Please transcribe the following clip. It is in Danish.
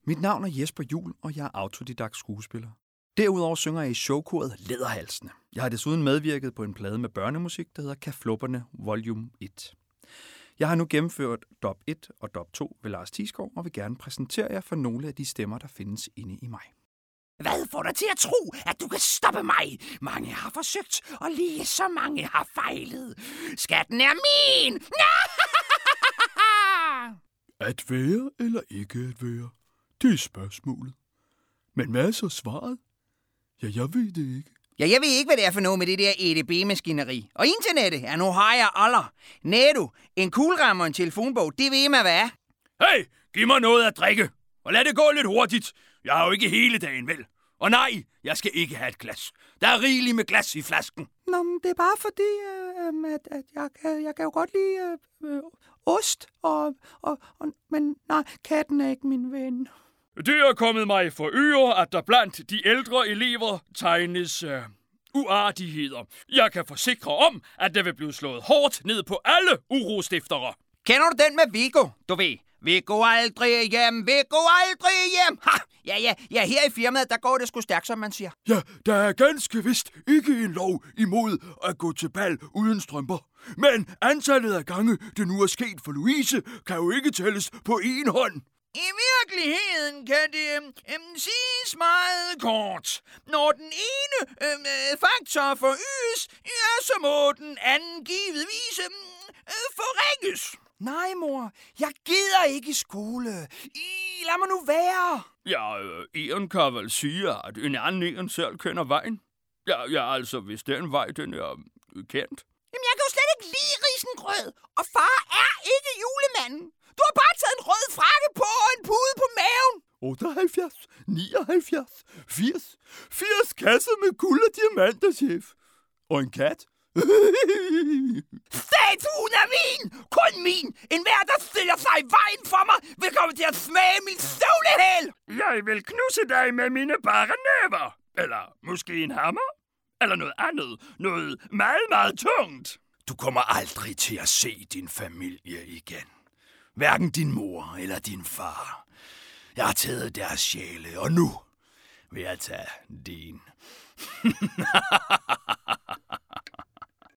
Mit navn er Jesper Juhl, og jeg er autodidakt skuespiller. Derudover synger jeg i showkoret Læderhalsene. Jeg har desuden medvirket på en plade med børnemusik, der hedder Kaflupperne Volume 1. Jeg har nu gennemført Dop 1 og Dop 2 ved Lars Thiesgaard, og vil gerne præsentere jer for nogle af de stemmer, der findes inde i mig. Hvad får dig til at tro, at du kan stoppe mig? Mange har forsøgt, og lige så mange har fejlet. Skatten er min! At være eller ikke at være, det er spørgsmålet. Men hvad er så svaret? Ja, jeg ved det ikke. Ja, jeg ved ikke, hvad det er for noget med det der EDB-maskineri. Og internettet, ja, nu har jeg aller. Netto, en kuglerammer og en telefonbog, det ved man, hvad er. Hey, giv mig noget at drikke, og lad det gå lidt hurtigt. Jeg har jo ikke hele dagen, vel? Og nej, jeg skal ikke have et glas. Der er rigeligt med glas i flasken. Nå, men det er bare fordi, at jeg kan jo godt lide ost, men nej, katten er ikke min ven. Det er kommet mig for øre, at der blandt de ældre elever tegnes uartigheder. Jeg kan forsikre om, at der vil blive slået hårdt ned på alle urostiftere. Kender du den med Viggo? Du ved, Viggo aldrig hjem, Viggo aldrig hjem. Ha! Ja, her i firmaet, der går det sgu stærkt, som man siger. Ja, der er ganske vist ikke en lov imod at gå til bal uden strømper. Men antallet af gange, det nu er sket for Louise, kan jo ikke tælles på én hånd. I virkeligheden kan det siges meget kort. Når den ene faktor forøges, ja, så må den anden givetvis forringes. Nej, mor, jeg gider ikke i skole. Lad mig nu være. Ja, en kan vel sige, at en anden en selv kender vejen. Ja, altså, hvis den vej, den er kendt. Jamen, jeg kan jo slet ikke lide risengrød, og far er ikke julemanden. Du har bare taget en rød frakke på og en pude på maven. 78, 79, 80. 80 kasser med guld og diamanter, chef. Og en kat. Statuen er min! Kun min! En hver, der stiller sig i vejen for mig, vil komme til at smage min støvlehæl! Jeg vil knuse dig med mine bare næver. Eller måske en hammer? Eller noget andet. Noget meget, meget tungt. Du kommer aldrig til at se din familie igen. Hverken din mor eller din far. Jeg har taget deres sjæle, og nu vil jeg tage din.